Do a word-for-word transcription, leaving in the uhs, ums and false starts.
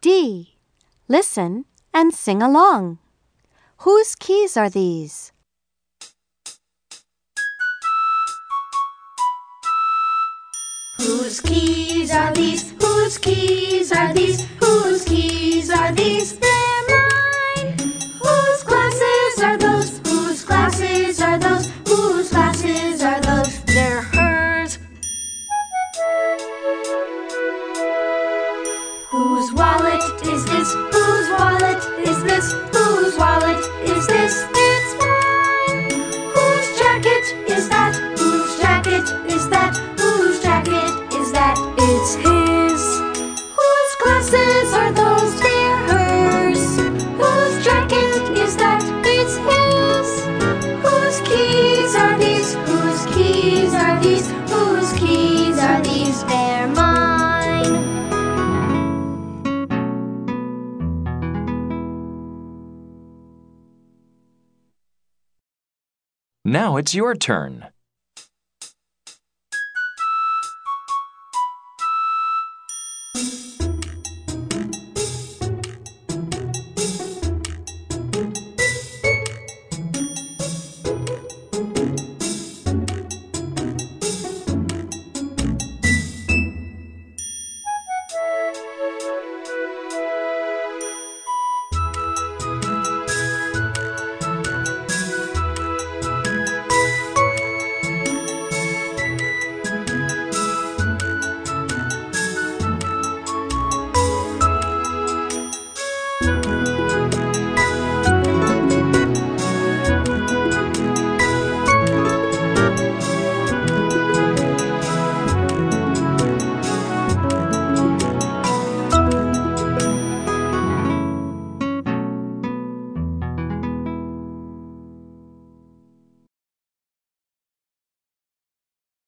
D. Listen and sing along. Whose keys are these? Whose keys are these? Whose keys are these? Whose keys are these? They're mine. Whose glasses are those? Whose glasses are those? Whose glasses are those? They're hers. Whose wallet is this? Whose wallet is this? Whose wallet is this? It's mine. Whose jacket is that? Whose jacket is that? Whose jacket is that? It's his. Whose glasses are those? They're hers. Whose jacket is that? It's his. Whose keys are these? Whose keys are these? Whose keys are these? They're mine. Now it's your turn.